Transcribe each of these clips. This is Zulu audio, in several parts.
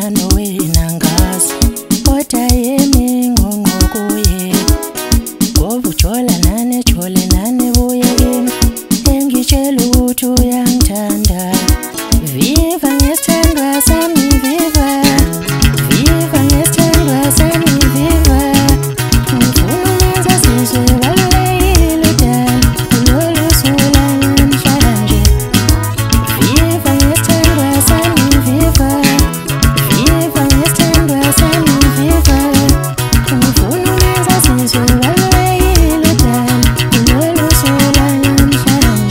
no wena ngazi kodwa yemi ngqongqo kuye ngoba ujola nane jole nane buye kimi engitshela ukuthi uyangithanda viva ngesithandwa sami viva viva ngesithandwa sami viva ngifuna umenza sizwe balulekile dala kulolu suku lanamhlanje viva ngesithandwa sami viva viva ngesithandwa sami viva ngifuna umenza sizwe balulekile dala kulolu suku lanamhlanje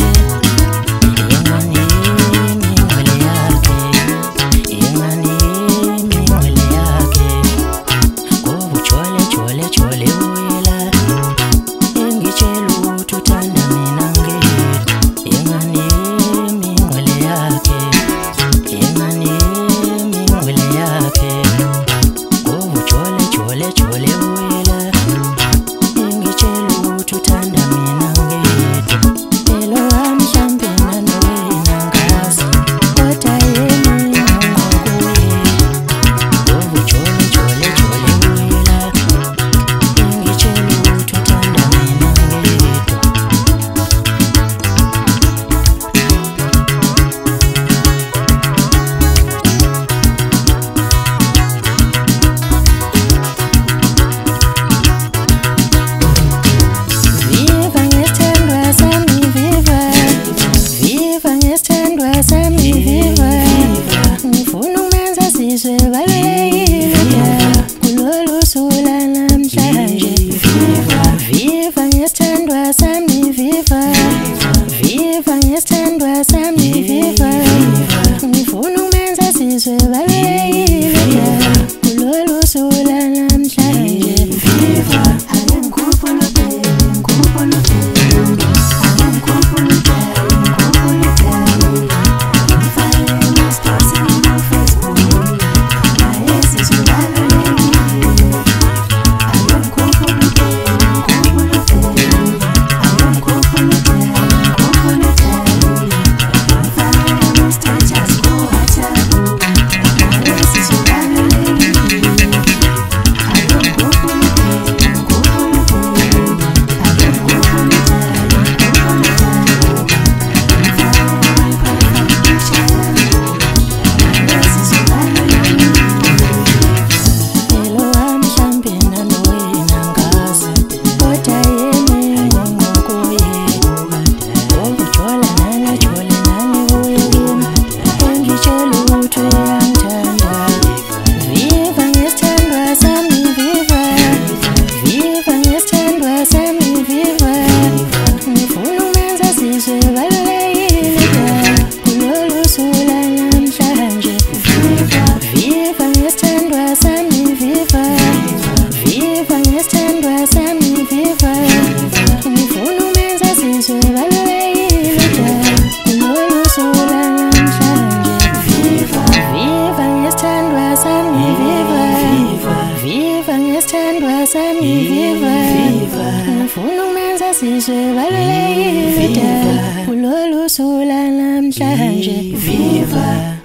ngifuna umenza sizwe balulekile dala kulolu suku lanamhlanje viva